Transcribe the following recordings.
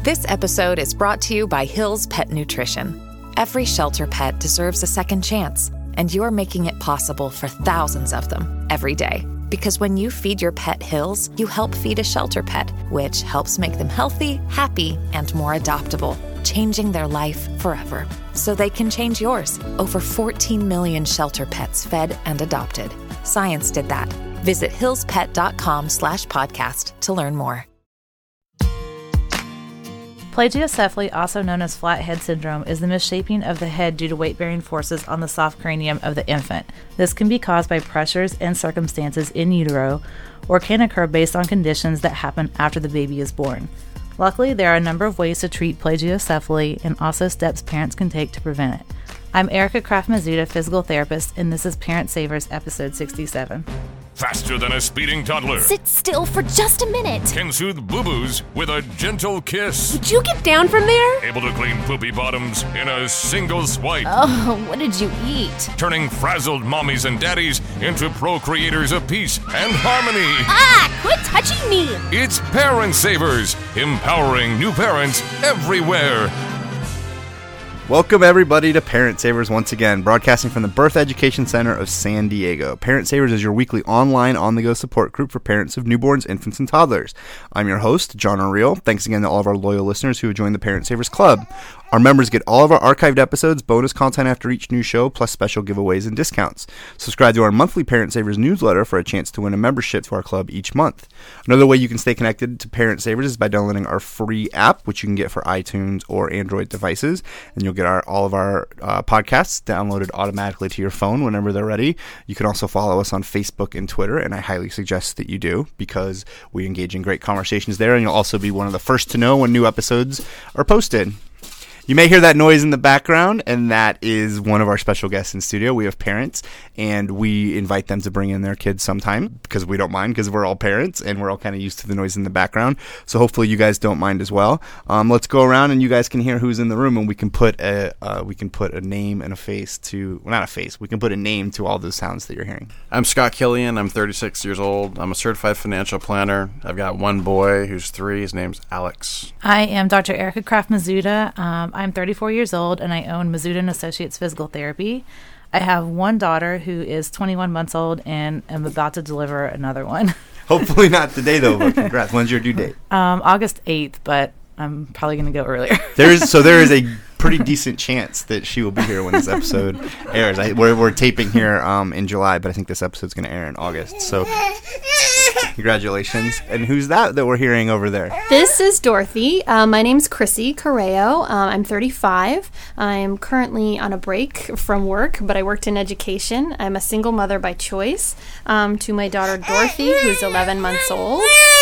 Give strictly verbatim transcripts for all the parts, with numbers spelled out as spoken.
This episode is brought to you by Hill's Pet Nutrition. Every shelter pet deserves a second chance, and you're making it possible for thousands of them every day. Because when you feed your pet Hill's, you help feed a shelter pet, which helps make them healthy, happy, and more adoptable, changing their life forever. So they can change yours. Over fourteen million shelter pets fed and adopted. Science did that. Visit hillspet.com slash podcast to learn more. Plagiocephaly, also known as flat head syndrome, is the misshaping of the head due to weight-bearing forces on the soft cranium of the infant. This can be caused by pressures and circumstances in utero, or can occur based on conditions that happen after the baby is born. Luckily, there are a number of ways to treat plagiocephaly and also steps parents can take to prevent it. I'm Erica Kraft-Mazuda, physical therapist, and this is Parent Savers, episode sixty-seven. Faster than a speeding toddler. Sit still for just a minute. Can soothe boo-boos with a gentle kiss. Would you get down from there? Able to clean poopy bottoms in a single swipe. Oh, what did you eat? Turning frazzled mommies and daddies into procreators of peace and harmony. Ah, quit touching me. It's Parent Savers, empowering new parents everywhere. Welcome, everybody, to Parent Savers once again, broadcasting from the Birth Education Center of San Diego. Parent Savers is your weekly online, on-the-go support group for parents of newborns, infants, and toddlers. I'm your host, John O'Reilly. Thanks again to all of our loyal listeners who have joined the Parent Savers Club. Our members get all of our archived episodes, bonus content after each new show, plus special giveaways and discounts. Subscribe to our monthly Parent Savers newsletter for a chance to win a membership to our club each month. Another way you can stay connected to Parent Savers is by downloading our free app, which you can get for iTunes or Android devices, and you'll get our all of our uh, podcasts downloaded automatically to your phone whenever they're ready. You can also follow us on Facebook and Twitter, and I highly suggest that you do because we engage in great conversations there, and you'll also be one of the first to know when new episodes are posted. You may hear that noise in the background, and that is one of our special guests in studio. We have parents, and we invite them to bring in their kids sometime because we don't mind because we're all parents, and we're all kind of used to the noise in the background. So hopefully you guys don't mind as well. Um, let's go around, and you guys can hear who's in the room, and we can put a uh, we can put a name and a face to well, not a face. We can put a name to all those sounds that you're hearing. I'm Scott Killian. I'm thirty-six years old. I'm a certified financial planner. I've got one boy who's three. His name's Alex. I am Doctor Erica Kraft-Mazuda. Um, I'm thirty-four years old, and I own Mazuda and Associates Physical Therapy. I have one daughter who is twenty-one months old, and I'm about to deliver another one. Hopefully not today, though, but congrats. When's your due date? Um, August eighth, but I'm probably going to go earlier. There's So there is a pretty decent chance that she will be here when this episode airs. I, we're, we're taping here um, in July, but I think this episode's going to air in August. So congratulations. And who's that that we're hearing over there? This is Dorothy. Uh, my name's Chrissy Correo. Um, I'm thirty-five. I'm currently on a break from work, but I worked in education. I'm a single mother by choice um, to my daughter Dorothy, who's eleven months old.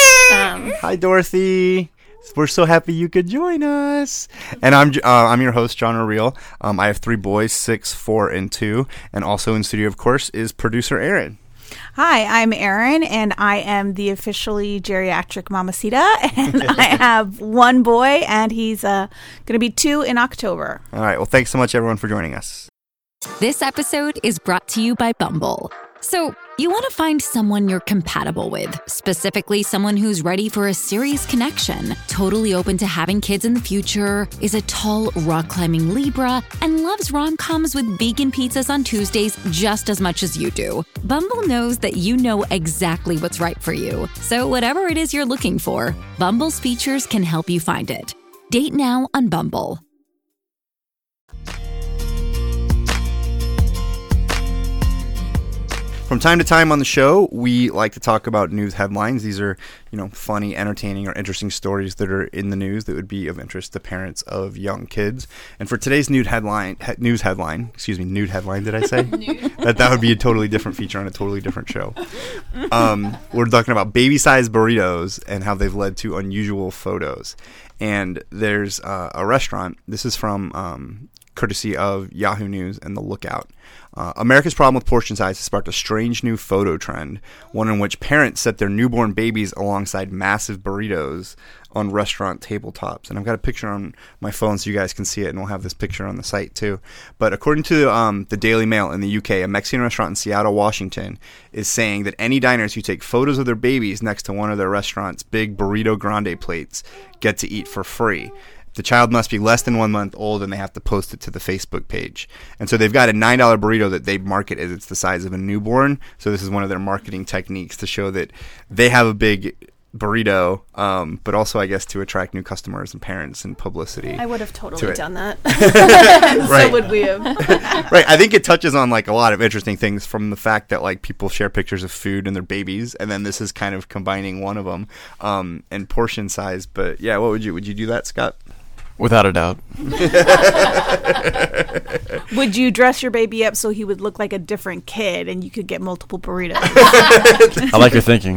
Um, Hi, Dorothy. We're so happy you could join us. And I'm uh, I'm your host, John O'Reilly. Um, I have three boys, six, four, and two. And also in studio, of course, is producer Aaron. Hi, I'm Erin, and I am the officially geriatric mamacita, and I have one boy, and he's uh, going to be two in October. All right. Well, thanks so much, everyone, for joining us. This episode is brought to you by Bumble. So, you want to find someone you're compatible with, specifically someone who's ready for a serious connection, totally open to having kids in the future, is a tall, rock-climbing Libra, and loves rom-coms with vegan pizzas on Tuesdays just as much as you do. Bumble knows that you know exactly what's right for you. So whatever it is you're looking for, Bumble's features can help you find it. Date now on Bumble. From time to time on the show, we like to talk about news headlines. These are, you know, funny, entertaining, or interesting stories that are in the news that would be of interest to parents of young kids. And for today's nude headline, he, news headline, excuse me, nude headline, did I say? that that would be a totally different feature on a totally different show. Um, we're talking about baby-sized burritos and how they've led to unusual photos. And there's uh, a restaurant. This is from um, courtesy of Yahoo News and The Lookout. Uh, America's problem with portion size has sparked a strange new photo trend, one in which parents set their newborn babies alongside massive burritos on restaurant tabletops. And I've got a picture on my phone so you guys can see it, and we'll have this picture on the site too. But according to um, the Daily Mail in the U K, a Mexican restaurant in Seattle, Washington, is saying that any diners who take photos of their babies next to one of their restaurant's big burrito grande plates get to eat for free. The child must be less than one month old, and they have to post it to the Facebook page. And so they've got a nine dollar burrito that they market as it's the size of a newborn. So this is one of their marketing techniques to show that they have a big burrito, um, but also, I guess, to attract new customers and parents and publicity. I would have totally done that. Right. So would we have. Right. I think it touches on like a lot of interesting things, from the fact that like people share pictures of food and their babies, and then this is kind of combining one of them, um, and portion size. But yeah, what would you would you do that, Scott? Without a doubt. Would you dress your baby up so he would look like a different kid and you could get multiple burritos? I like your thinking.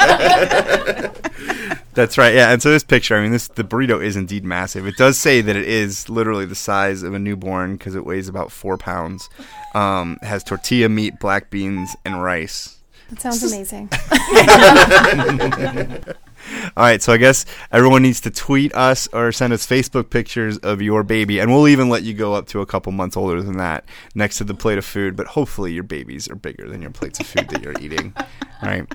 That's right. Yeah. And so this picture, I mean, this the burrito is indeed massive. It does say that it is literally the size of a newborn because it weighs about four pounds. Um, it has tortilla meat, black beans, and rice. That sounds amazing. All right, so I guess everyone needs to tweet us or send us Facebook pictures of your baby, and we'll even let you go up to a couple months older than that next to the plate of food, but hopefully your babies are bigger than your plates of food that you're eating. All right.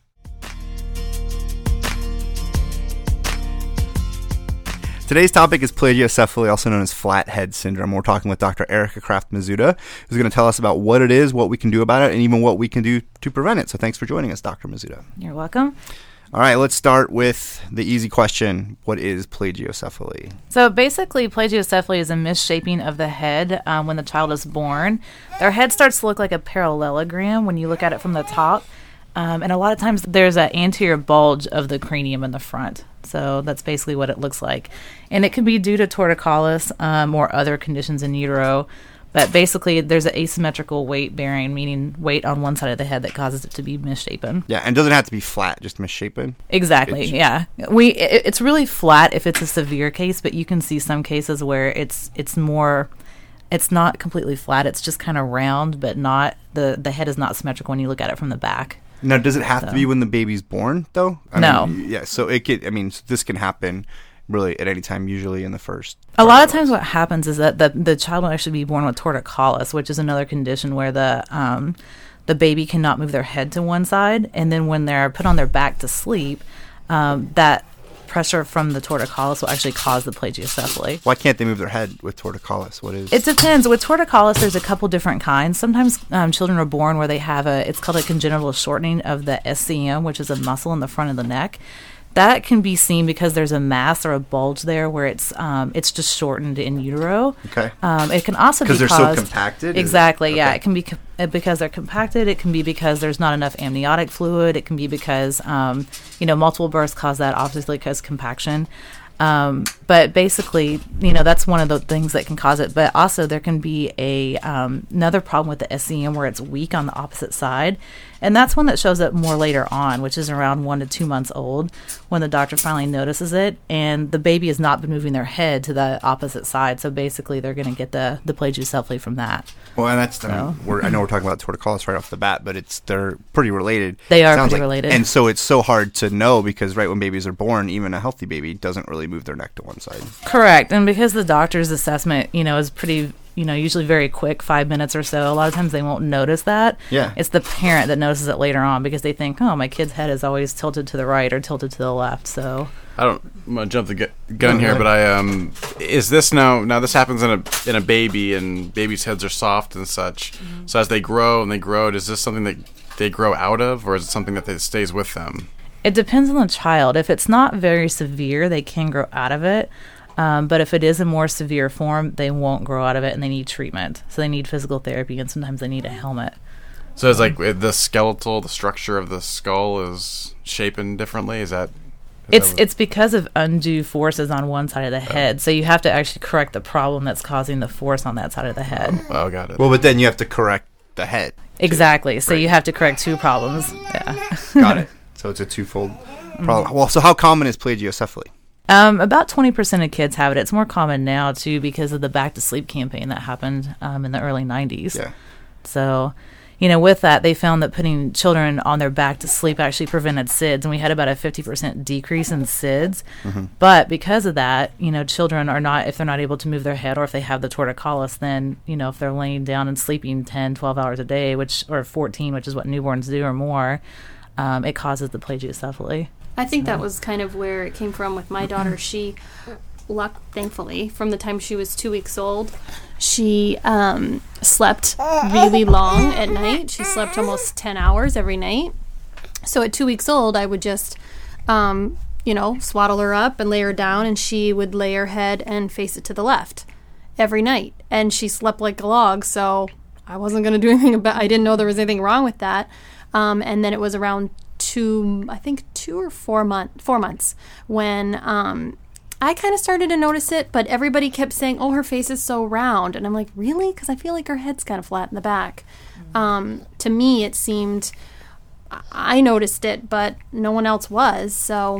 Today's topic is plagiocephaly, also known as flathead syndrome. We're talking with Doctor Erica Kraft-Mizuta, who's going to tell us about what it is, what we can do about it, and even what we can do to prevent it. So thanks for joining us, Doctor Mizuta. You're welcome. All right, let's start with the easy question. What is plagiocephaly? So basically, plagiocephaly is a misshaping of the head um, when the child is born. Their head starts to look like a parallelogram when you look at it from the top. Um, and a lot of times there's an anterior bulge of the cranium in the front. So that's basically what it looks like. And it can be due to torticollis um, or other conditions in utero. But basically, there's an asymmetrical weight bearing, meaning weight on one side of the head that causes it to be misshapen. Yeah, and it doesn't have to be flat, just misshapen. Exactly, it's, yeah. We it, it's really flat if it's a severe case, but you can see some cases where it's it's more, it's not completely flat. It's just kind of round, but not, the, the head is not symmetrical when you look at it from the back. Now, does it have so. to be when the baby's born, though? I no. mean, yeah, so it could, I mean, this can happen really at any time, usually in the first. A lot of times what happens is that the, the child will actually be born with torticollis, which is another condition where the um, the baby cannot move their head to one side. And then when they're put on their back to sleep, um, that pressure from the torticollis will actually cause the plagiocephaly. Why can't they move their head with torticollis? What is? It depends. With torticollis, there's a couple different kinds. Sometimes um, children are born where they have a, it's called a congenital shortening of the S C M, which is a muscle in the front of the neck. That can be seen because there's a mass or a bulge there where it's um, it's just shortened in utero. Okay. Um, it can also be because they're caused, so compacted. Exactly. Okay. Yeah. It can be co- because they're compacted. It can be because there's not enough amniotic fluid. It can be because um, you know multiple births cause that, obviously because compaction. Um, but basically, you know, that's one of the things that can cause it. But also there can be a um, another problem with the S C M where it's weak on the opposite side. And that's one that shows up more later on, which is around one to two months old when the doctor finally notices it. And the baby has not been moving their head to the opposite side. So basically they're going to get the, the plagiocephaly from that. Well, and that's, so. I, mean, we're, I know we're talking about torticollis right off the bat, but it's they're pretty related. They are Sounds pretty like, related. And so it's so hard to know because right when babies are born, even a healthy baby doesn't really move their neck to one side. Correct. And because the doctor's assessment, you know, is pretty, you know, usually very quick, five minutes or so, a lot of times they won't notice that. Yeah. It's the parent that notices it later on because they think, oh, my kid's head is always tilted to the right or tilted to the left. So I don't I'm gonna jump the gu- gun here, but I um is this now now this happens in a in a baby, and babies' heads are soft and such. Mm-hmm. So as they grow and they grow, is this something that they grow out of, or is it something that they, stays with them? It depends on the child. If it's not very severe, they can grow out of it. Um, but if it is a more severe form, they won't grow out of it, and they need treatment. So they need physical therapy, and sometimes they need a helmet. So it's like the skeletal, the structure of the skull is shapen differently? Is that... Is it's that what... it's because of undue forces on one side of the head. Oh. So you have to actually correct the problem that's causing the force on that side of the head. Oh, oh got it. Well, but then you have to correct the head. Exactly. Too. So right. you have to correct two problems. Yeah. Got it. So it's a twofold problem. Mm-hmm. Well, so how common is plagiocephaly? Um, about twenty percent of kids have it. It's more common now, too, because of the Back to Sleep campaign that happened um, in the early nineties. Yeah. So, you know, with that, they found that putting children on their back to sleep actually prevented S I D S, and we had about a fifty percent decrease in S I D S. Mm-hmm. But because of that, you know, children are not, if they're not able to move their head or if they have the torticollis, then, you know, if they're laying down and sleeping ten, twelve hours a day, which or fourteen, which is what newborns do or more, um, it causes the plagiocephaly. I think that was kind of where it came from with my daughter. She, luck, thankfully, from the time she was two weeks old, she um, slept really long at night. She slept almost ten hours every night. So at two weeks old, I would just, um, you know, swaddle her up and lay her down, and she would lay her head and face it to the left every night. And she slept like a log, so I wasn't going to do anything about it. I didn't know there was anything wrong with that. Um, and then it was around two, I think two or four month, four months when um, I kind of started to notice it, but everybody kept saying, oh, her face is so round. And I'm like, really? Because I feel like her head's kind of flat in the back. Mm-hmm. Um, to me, it seemed, I noticed it, but no one else was. So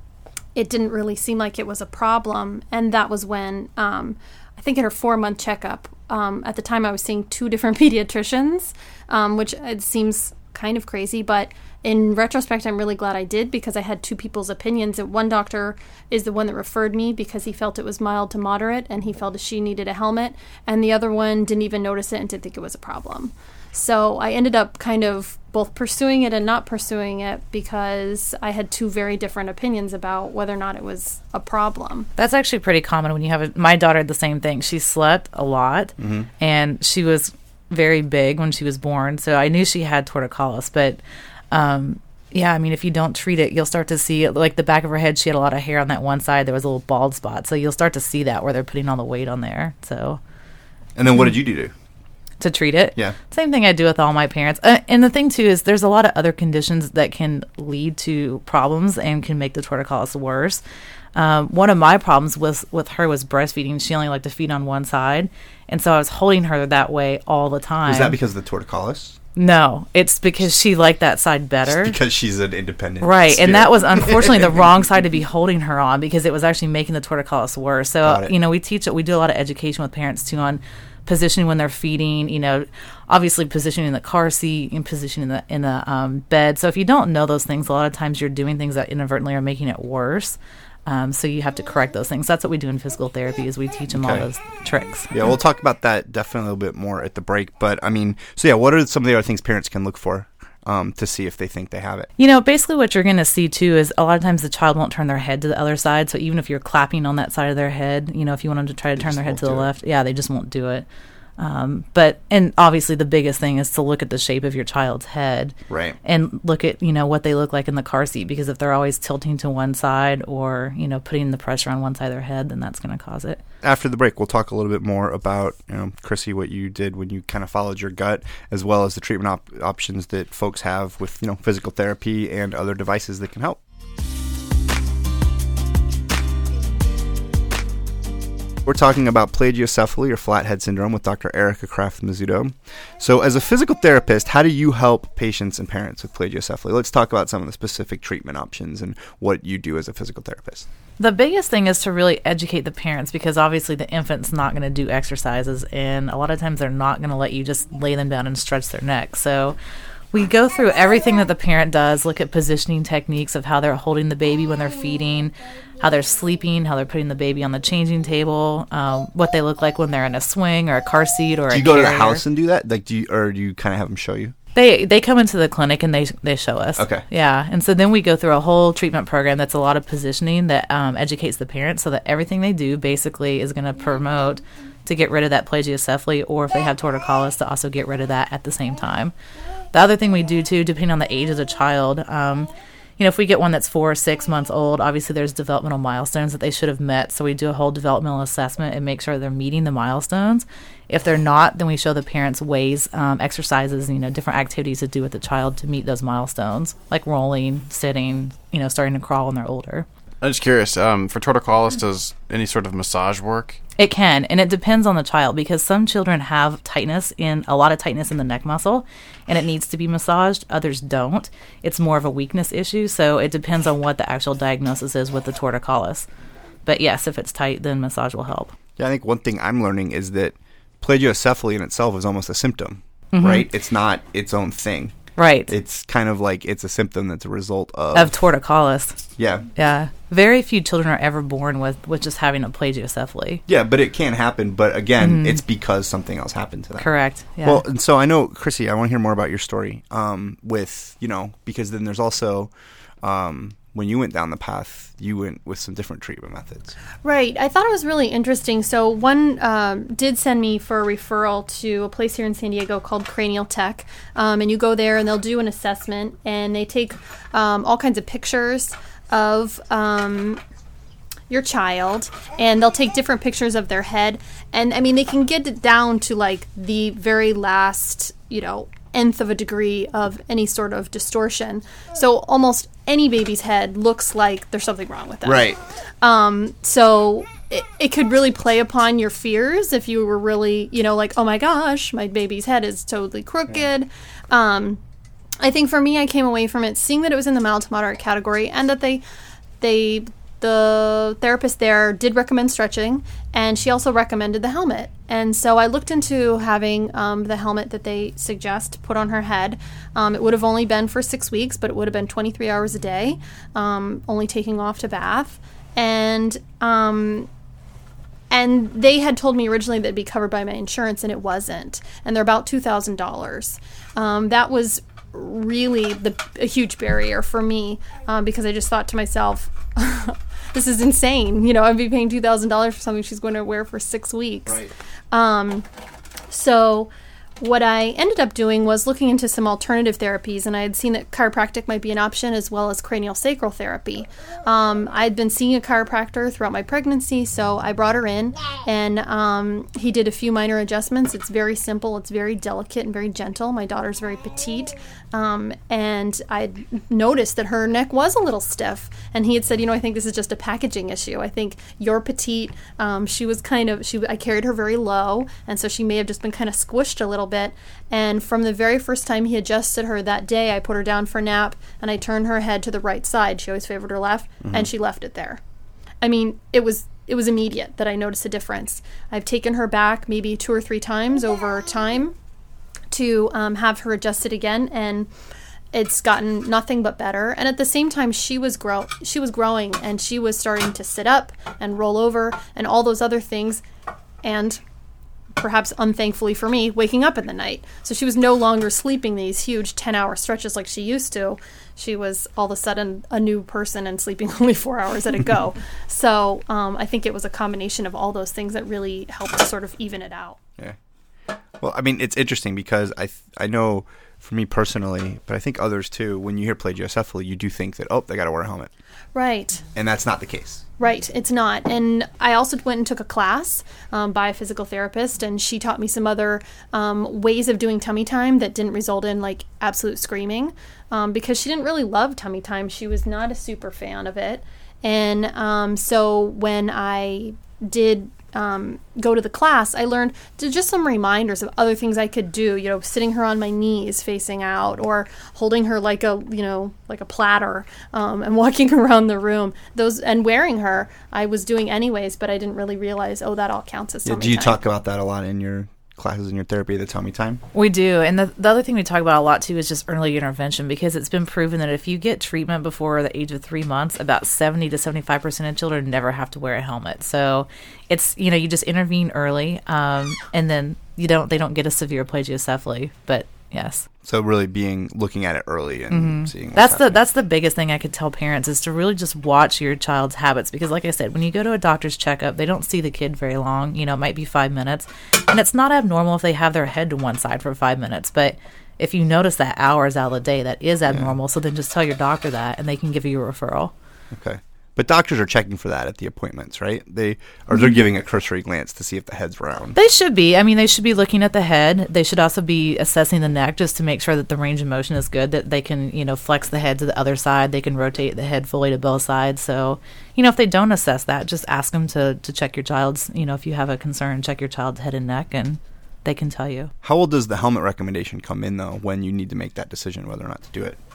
it didn't really seem like it was a problem. And that was when, um, I think in her four-month checkup, um, at the time I was seeing two different pediatricians, um, which it seems kind of crazy, but in retrospect, I'm really glad I did because I had two people's opinions. One doctor is the one that referred me because he felt it was mild to moderate and he felt she needed a helmet, and the other one didn't even notice it and didn't think it was a problem. So I ended up kind of both pursuing it and not pursuing it because I had two very different opinions about whether or not it was a problem. That's actually pretty common when you have a, my daughter had the same thing. She slept a lot, mm-hmm. and she was very big when she was born, so I knew she had torticollis, but um, yeah, I mean, if you don't treat it, you'll start to see, like the back of her head, she had a lot of hair on that one side. There was a little bald spot, so you'll start to see that where they're putting all the weight on there. So, and then what did you do? To treat it? Yeah. Same thing I do with all my parents. Uh, and the thing, too, is there's a lot of other conditions that can lead to problems and can make the torticollis worse. Um, one of my problems was with her was breastfeeding. She only liked to feed on one side, and so I was holding her that way all the time. Was that because of the torticollis? No, it's because she liked that side better. Just because she's an independent Right, spirit. And that was unfortunately the wrong side to be holding her on because it was actually making the torticollis worse. So, you know, we teach it, we do a lot of education with parents, too, on positioning when they're feeding, you know, obviously positioning in the car seat and positioning in the, in the um, bed. So if you don't know those things, a lot of times you're doing things that inadvertently are making it worse. Um, so you have to correct those things. That's what we do in physical therapy is we teach them okay. all those tricks. Yeah, we'll talk about that definitely a little bit more at the break. But, I mean, so yeah, what are some of the other things parents can look for um, to see if they think they have it? You know, basically what you're going to see, too, is a lot of times the child won't turn their head to the other side. So even if you're clapping on that side of their head, you know, if you want them to try to they turn their head to the left, it. yeah, they just won't do it. Um, but, and obviously the biggest thing is to look at the shape of your child's head. Right. And look at, you know, what they look like in the car seat, because if they're always tilting to one side or, you know, putting the pressure on one side of their head, then that's going to cause it. After the break, we'll talk a little bit more about, you know, Chrissy, what you did when you kind of followed your gut, as well as the treatment op- options that folks have with, you know, physical therapy and other devices that can help. We're talking about plagiocephaly or flathead syndrome with Doctor Erica Kraft-Mazzuto. So as a physical therapist, how do you help patients and parents with plagiocephaly? Let's talk about some of the specific treatment options and what you do as a physical therapist. The biggest thing is to really educate the parents, because obviously the infant's not going to do exercises, and a lot of times they're not going to let you just lay them down and stretch their neck. So we go through everything that the parent does, look at positioning techniques of how they're holding the baby when they're feeding, how they're sleeping, how they're putting the baby on the changing table, um, what they look like when they're in a swing or a car seat or a Do you go carrier. to the house and do that? Like, do you, or do you kind of have them show you? They they come into the clinic and they they show us. Okay. Yeah, and so then we go through a whole treatment program that's a lot of positioning that um, educates the parents so that everything they do basically is going to promote to get rid of that plagiocephaly, or if they have torticollis, to also get rid of that at the same time. The other thing we do, too, depending on the age of the child, um, you know, if we get one that's four or six months old, obviously there's developmental milestones that they should have met. So we do a whole developmental assessment and make sure they're meeting the milestones. If they're not, then we show the parents ways, um, exercises, you know, different activities to do with the child to meet those milestones, like rolling, sitting, you know, starting to crawl when they're older. I'm just curious, um, for torticollis, does any sort of massage work? It can, and it depends on the child, because some children have tightness in, a lot of tightness in the neck muscle, and it needs to be massaged. Others don't. It's more of a weakness issue, so it depends on what the actual diagnosis is with the torticollis. But yes, if it's tight, then massage will help. Yeah, I think one thing I'm learning is that plagiocephaly in itself is almost a symptom, Mhm. right? It's not its own thing. Right. It's kind of like it's a symptom that's a result of... Of torticollis. Yeah. Yeah. Very few children are ever born with, with just having a plagiocephaly. Yeah, but it can happen. But again, Mhm. it's because something else happened to them. Correct. Yeah. Well, and so I know, Chrissy, I want to hear more about your story um, with, you know, because then there's also... Um, when you went down the path, you went with some different treatment methods. Right. I thought it was really interesting. So one um, did send me for a referral to a place here in San Diego called Cranial Tech. Um, and you go there and they'll do an assessment and they take um, all kinds of pictures of um, your child, and they'll take different pictures of their head. And I mean, they can get it down to like the very last, you know, nth of a degree of any sort of distortion. So almost any baby's head looks like there's something wrong with them. Right. Um, so it, it could really play upon your fears if you were really, you know, like, oh my gosh, my baby's head is totally crooked. Yeah. Um, I think for me, I came away from it seeing that it was in the mild to moderate category, and that they, they, the therapist there did recommend stretching, and she also recommended the helmet. And so I looked into having um, the helmet that they suggest put on her head. Um, it would have only been for six weeks, but it would have been twenty-three hours a day, um, only taking off to bath. And um, and they had told me originally that it'd be covered by my insurance, and it wasn't. And they're about two thousand dollars. Um, that was really the, a huge barrier for me, um, because I just thought to myself, this is insane. You know, I'd be paying two thousand dollars for something she's going to wear for six weeks. Right. Um, so what I ended up doing was looking into some alternative therapies, and I had seen that chiropractic might be an option, as well as cranial sacral therapy. Um, I'd been seeing a chiropractor throughout my pregnancy, so I brought her in, and um, he did a few minor adjustments. It's very simple. It's very delicate and very gentle. My daughter's very petite, um, and I noticed that her neck was a little stiff, and he had said, you know, I think this is just a packaging issue. I think you're petite. Um, she was kind of, she I carried her very low, and so she may have just been kind of squished a little bit. And from the very first time he adjusted her that day, I put her down for a nap, and I turned her head to the right side. She always favored her left, mm-hmm. and she left it there. I mean, it was it was immediate that I noticed a difference. I've taken her back maybe two or three times over time to um, have her adjusted again, and it's gotten nothing but better. And at the same time, she was grow she was growing, and she was starting to sit up and roll over and all those other things, and perhaps unthankfully for me, waking up in the night. So she was no longer sleeping these huge ten-hour stretches like she used to. She was all of a sudden a new person and sleeping only four hours at a go. So um, I think it was a combination of all those things that really helped to sort of even it out. Yeah. Well, I mean, it's interesting because I th- I know for me personally, but I think others too, when you hear plagiocephaly, you do think that, oh, they got to wear a helmet. Right. And that's not the case. Right, it's not. And I also went and took a class um, by a physical therapist, and she taught me some other um, ways of doing tummy time that didn't result in like absolute screaming, um, because she didn't really love tummy time. She was not a super fan of it. And um, so when I did um, go to the class, I learned to just some reminders of other things I could do, you know, sitting her on my knees facing out, or holding her like a, you know, like a platter, um, and walking around the room. Those, and wearing her, I was doing anyways, but I didn't really realize, oh, that all counts as yeah, tummy do you time. talk about that a lot in your classes in your therapy, the tummy time? We do. And the, the other thing we talk about a lot too is just early intervention, because it's been proven that if you get treatment before the age of three months, about seventy to seventy-five percent of children never have to wear a helmet. So it's, you know, you just intervene early, um, and then you don't, they don't get a severe plagiocephaly, but yes. So really being, looking at it early and mm-hmm. seeing what's that's happening. the that's the biggest thing I could tell parents, is to really just watch your child's habits, because like I said, when you go to a doctor's checkup, they don't see the kid very long. You know, it might be five minutes, and it's not abnormal if they have their head to one side for five minutes. But if you notice that hours out of the day, that is abnormal. Yeah. So then just tell your doctor that, and they can give you a referral. Okay. But doctors are checking for that at the appointments, right? They or they're giving a cursory glance to see if the head's round. They should be. I mean, they should be looking at the head. They should also be assessing the neck, just to make sure that the range of motion is good, that they can, you know, flex the head to the other side. They can rotate the head fully to both sides. So, you know, if they don't assess that, just ask them to, to check your child's, you know, if you have a concern, check your child's head and neck, and they can tell you. How old does the helmet recommendation come in, though, when you need to make that decision whether or not to do it?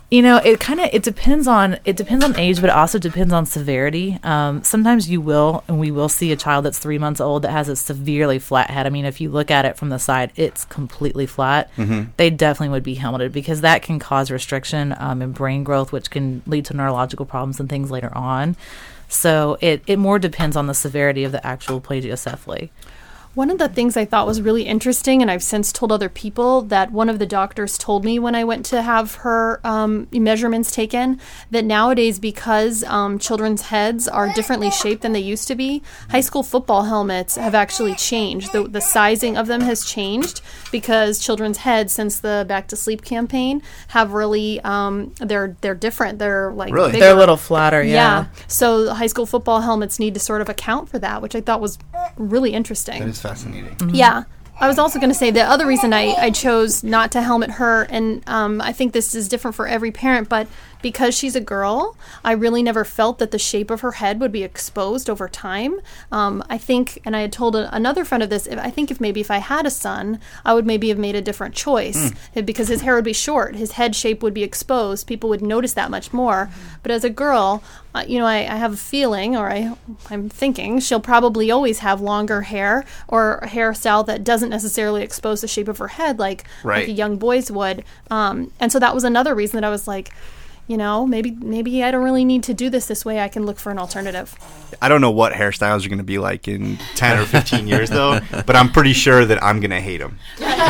You know, it kind of it depends on it depends on age, but it also depends on severity. Um, sometimes you will, and we will see a child that's three months old that has a severely flat head. I mean, if you look at it from the side, it's completely flat. Mm-hmm. They definitely would be helmeted because that can cause restriction um, in brain growth, which can lead to neurological problems and things later on. So it it more depends on the severity of the actual plagiocephaly. One of the things I thought was really interesting, and I've since told other people, that one of the doctors told me when I went to have her um, measurements taken, that nowadays, because um, children's heads are differently shaped than they used to be, high school football helmets have actually changed. The, the sizing of them has changed because children's heads, since the Back to Sleep campaign, have really, um, they're they're different. They're like really? bigger. They're a little flatter, yeah. Yeah. So the high school football helmets need to sort of account for that, which I thought was really interesting. That is fascinating. Mm-hmm. Yeah. I was also going to say the other reason I, I chose not to helmet her, and um, I think this is different for every parent, but because she's a girl, I really never felt that the shape of her head would be exposed over time. Um, I think, and I had told a, another friend of this, if, I think if maybe if I had a son, I would maybe have made a different choice mm. because his hair would be short, his head shape would be exposed, people would notice that much more. Mm-hmm. But as a girl, uh, you know, I, I have a feeling, or I, I'm thinking, she'll probably always have longer hair or a hairstyle that doesn't necessarily expose the shape of her head like, right. like a young boy's would. Um, and so that was another reason that I was like, you know, maybe maybe I don't really need to do this this way. I can look for an alternative. I don't know what hairstyles are going to be like in ten or fifteen years, though, but I'm pretty sure that I'm going to hate them.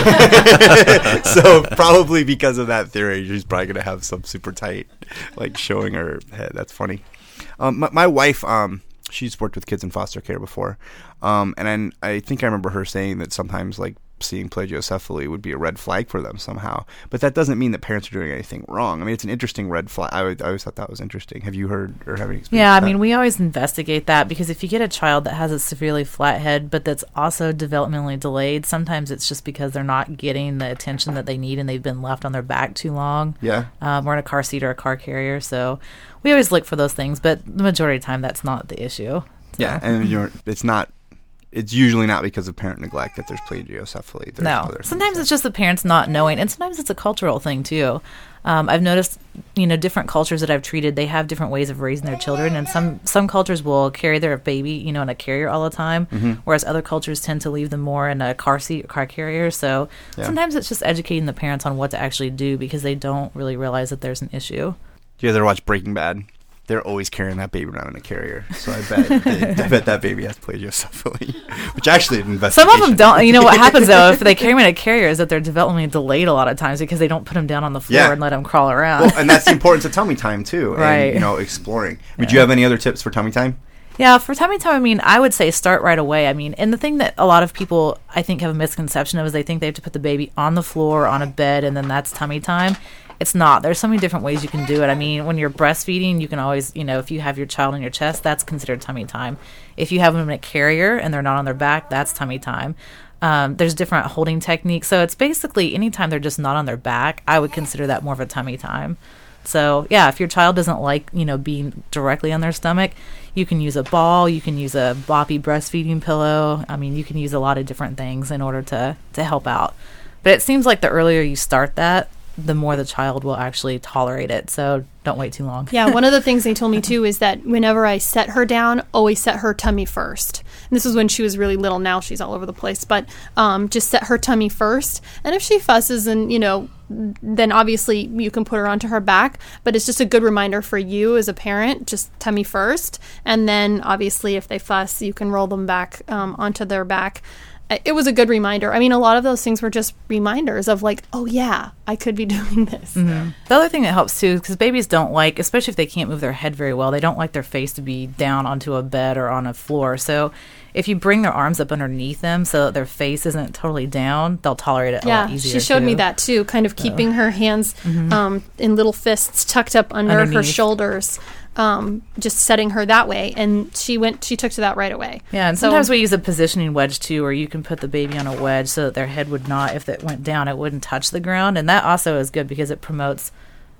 So probably because of that theory, she's probably going to have some super tight, like, showing her head. That's funny. Um, my, my wife, um, she's worked with kids in foster care before, um, and then I think I remember her saying that sometimes, like, seeing plagiocephaly would be a red flag for them somehow. But that doesn't mean that parents are doing anything wrong. I mean, it's an interesting red flag. I, would, I always thought that was interesting. Have you heard or have any experience Yeah, I with mean, that? we always investigate that because if you get a child that has a severely flat head but that's also developmentally delayed, sometimes it's just because they're not getting the attention that they need and they've been left on their back too long. Yeah. Um, or in a car seat or a car carrier. So we always look for those things, but the majority of the time that's not the issue. So. Yeah, and you're, it's not It's usually not because of parent neglect that there's plagiocephaly. There's no. Sometimes it's just the parents not knowing, and sometimes it's a cultural thing, too. Um, I've noticed, you know, different cultures that I've treated, they have different ways of raising their children, and some, some cultures will carry their baby, you know, in a carrier all the time, mm-hmm. whereas other cultures tend to leave them more in a car seat or car carrier. So yeah. sometimes it's just educating the parents on what to actually do because they don't really realize that there's an issue. Do you ever watch Breaking Bad? They're always carrying that baby around in a carrier. So I bet they, I bet that baby has plagiocephaly, which actually an investigation. Some of them don't. You know what happens, though, if they carry them in a carrier is that they're developmentally delayed a lot of times because they don't put them down on the floor yeah. and let them crawl around. Well, and that's the importance of tummy time, too. Right. And, you know, exploring. Would yeah. you have any other tips for tummy time? Yeah, for tummy time, I mean, I would say start right away. I mean, and the thing that a lot of people, I think, have a misconception of is they think they have to put the baby on the floor, on a bed, and then that's tummy time. It's not. There's so many different ways you can do it. I mean, when you're breastfeeding, you can always, you know, if you have your child on your chest, that's considered tummy time. If you have them in a carrier and they're not on their back, that's tummy time. Um, there's different holding techniques. So it's basically anytime they're just not on their back, I would consider that more of a tummy time. So, yeah, if your child doesn't like, you know, being directly on their stomach, you can use a ball, you can use a boppy breastfeeding pillow. I mean, you can use a lot of different things in order to, to help out. But it seems like the earlier you start that, the more the child will actually tolerate it. So don't wait too long. Yeah, one of the things they told me, too, is that whenever I set her down, always set her tummy first. And this was when she was really little. Now she's all over the place. But um, just set her tummy first. And if she fusses and, you know, then obviously you can put her onto her back. But it's just a good reminder for you as a parent, just tummy first. And then, obviously, if they fuss, you can roll them back um, onto their back. It was a good reminder. I mean, a lot of those things were just reminders of like, oh, yeah, I could be doing this. Mm-hmm. The other thing that helps, too, because babies don't like, especially if they can't move their head very well, they don't like their face to be down onto a bed or on a floor. So if you bring their arms up underneath them so that their face isn't totally down, they'll tolerate it a yeah, lot easier, she showed too. me that, too, kind of keeping so. her hands mm-hmm. um, in little fists tucked up under Underneath. her shoulders. Um, just setting her that way, and she went. She took to that right away. Yeah, and so, sometimes we use a positioning wedge too, where you can put the baby on a wedge so that their head would not, if it went down, it wouldn't touch the ground, and that also is good because it promotes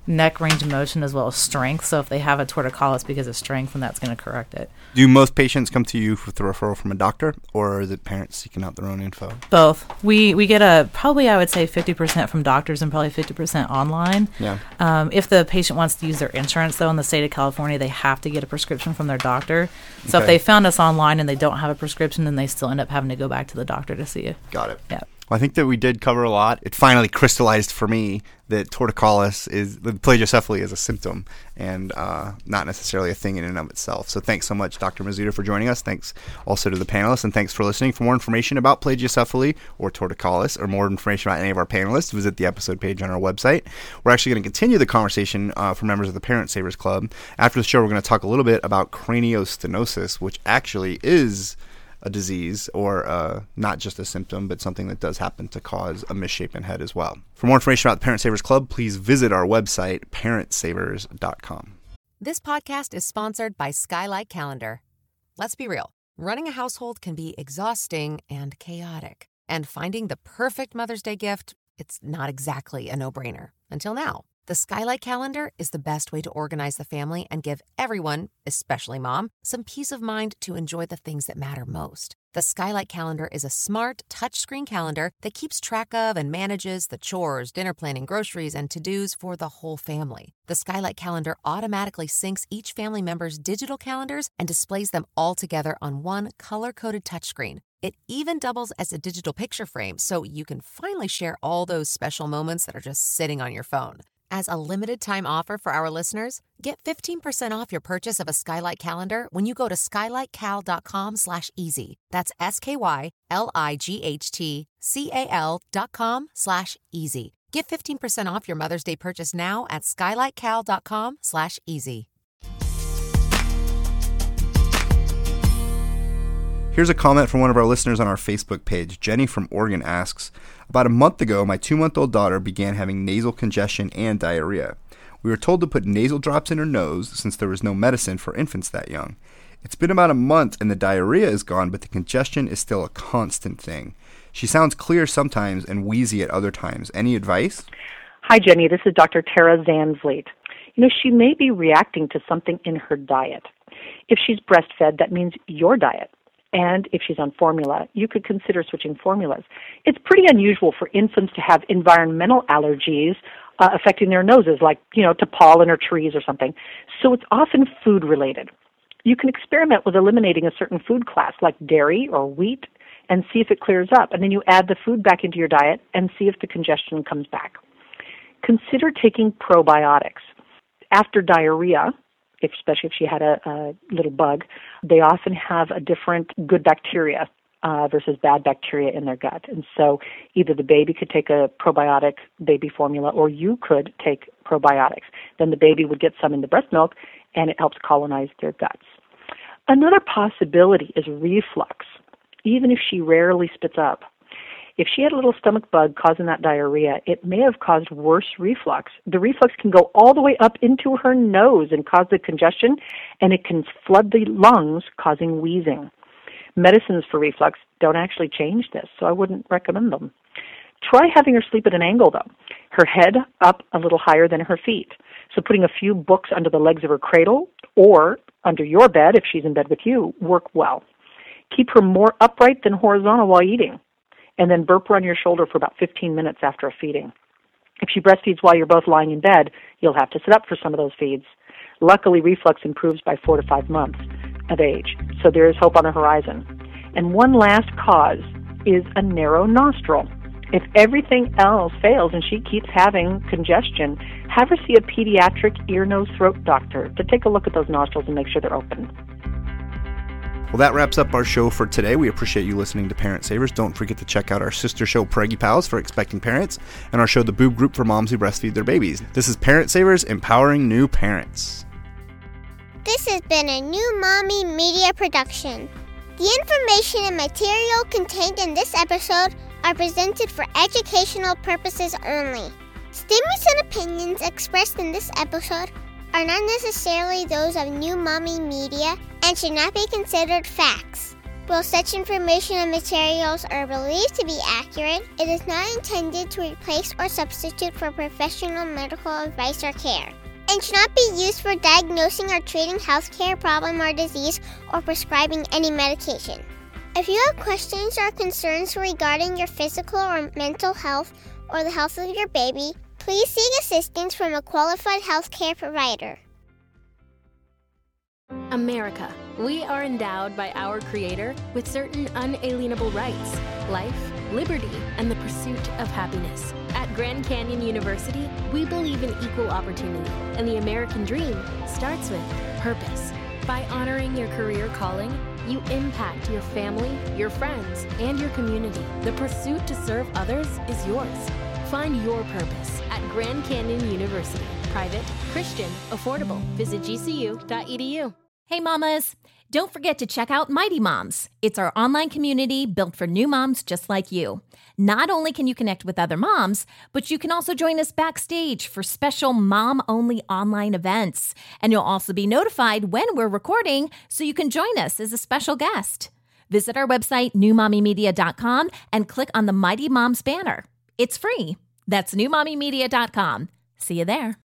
neck range of motion as well as strength. So if they have a torticollis because of strength, then that's going to correct it. Do most patients come to you with a referral from a doctor, or is it parents seeking out their own info? Both. We we get a probably I would say fifty percent from doctors and probably fifty percent online. Yeah. Um, if the patient wants to use their insurance, though, in the state of California, they have to get a prescription from their doctor. So Okay. if they found us online and they don't have a prescription, then they still end up having to go back to the doctor to see you. Got it. Yeah. Well, I think that we did cover a lot. It finally crystallized for me that torticollis is, the plagiocephaly is a symptom and uh, not necessarily a thing in and of itself. So thanks so much, Doctor Mazzuta, for joining us. Thanks also to the panelists, and thanks for listening. For more information about plagiocephaly or torticollis, or more information about any of our panelists, visit the episode page on our website. We're actually going to continue the conversation uh, for members of the Parent Savers Club. After the show, we're going to talk a little bit about craniostenosis, which actually is a disease, or uh, not just a symptom, but something that does happen to cause a misshapen head as well. For more information about the Parent Savers Club, please visit our website, parent savers dot com. This podcast is sponsored by Skylight Calendar. Let's be real. Running a household can be exhausting and chaotic. And finding the perfect Mother's Day gift, it's not exactly a no-brainer. Until now. The Skylight Calendar is the best way to organize the family and give everyone, especially mom, some peace of mind to enjoy the things that matter most. The Skylight Calendar is a smart, touchscreen calendar that keeps track of and manages the chores, dinner planning, groceries, and to-dos for the whole family. The Skylight Calendar automatically syncs each family member's digital calendars and displays them all together on one color-coded touchscreen. It even doubles as a digital picture frame, so you can finally share all those special moments that are just sitting on your phone. As a limited-time offer for our listeners, get fifteen percent off your purchase of a Skylight Calendar when you go to skylightcal.com slash easy. That's S-K-Y-L-I-G-H-T-C-A-L dot com slash easy. Get fifteen percent off your Mother's Day purchase now at skylightcal.com slash easy. Here's a comment from one of our listeners on our Facebook page. Jenny from Oregon asks, about a month ago, my two-month-old daughter began having nasal congestion and diarrhea. We were told to put nasal drops in her nose since there was no medicine for infants that young. It's been about a month and the diarrhea is gone, but the congestion is still a constant thing. She sounds clear sometimes and wheezy at other times. Any advice? Hi, Jenny. This is Doctor Tara Zanzleet. You know, she may be reacting to something in her diet. If she's breastfed, that means your diet. And if she's on formula, you could consider switching formulas. It's pretty unusual for infants to have environmental allergies uh, affecting their noses, like, you know, to pollen or trees or something. So it's often food-related. You can experiment with eliminating a certain food class, like dairy or wheat, and see if it clears up. And then you add the food back into your diet and see if the congestion comes back. Consider taking probiotics. After diarrhea, If, especially if she had a, a little bug, they often have a different good bacteria uh, versus bad bacteria in their gut. And so either the baby could take a probiotic baby formula, or you could take probiotics. Then the baby would get some in the breast milk, and it helps colonize their guts. Another possibility is reflux, even if she rarely spits up. If she had a little stomach bug causing that diarrhea, it may have caused worse reflux. The reflux can go all the way up into her nose and cause the congestion, and it can flood the lungs, causing wheezing. Medicines for reflux don't actually change this, so I wouldn't recommend them. Try having her sleep at an angle, though. Her head up a little higher than her feet. So putting a few books under the legs of her cradle or under your bed, if she's in bed with you, work well. Keep her more upright than horizontal while eating. And then burp her on your shoulder for about fifteen minutes after a feeding. If she breastfeeds while you're both lying in bed, you'll have to sit up for some of those feeds. Luckily, reflux improves by four to five months of age, so there is hope on the horizon. And one last cause is a narrow nostril. If everything else fails and she keeps having congestion, have her see a pediatric ear, nose, throat doctor to take a look at those nostrils and make sure they're open. Well, that wraps up our show for today. We appreciate you listening to Parent Savers. Don't forget to check out our sister show, Preggy Pals, for expecting parents, and our show, The Boob Group, for moms who breastfeed their babies. This is Parent Savers, empowering new parents. This has been a New Mommy Media production. The information and material contained in this episode are presented for educational purposes only. Statements and opinions expressed in this episode are not necessarily those of New Mommy Media and should not be considered facts. While such information and materials are believed to be accurate, it is not intended to replace or substitute for professional medical advice or care, and should not be used for diagnosing or treating healthcare problem or disease or prescribing any medication. If you have questions or concerns regarding your physical or mental health or the health of your baby, please seek assistance from a qualified healthcare provider. America. We are endowed by our Creator with certain unalienable rights: life, liberty, and the pursuit of happiness. At Grand Canyon University, we believe in equal opportunity, and the American dream starts with purpose. By honoring your career calling, you impact your family, your friends, and your community. The pursuit to serve others is yours. Find your purpose at Grand Canyon University. Private, Christian, affordable. Visit G C U dot E D U. Hey mamas, don't forget to check out Mighty Moms. It's our online community built for new moms just like you. Not only can you connect with other moms, but you can also join us backstage for special mom-only online events. And you'll also be notified when we're recording, so you can join us as a special guest. Visit our website, new mommy media dot com, and click on the Mighty Moms banner. It's free. That's new mommy media dot com. See you there.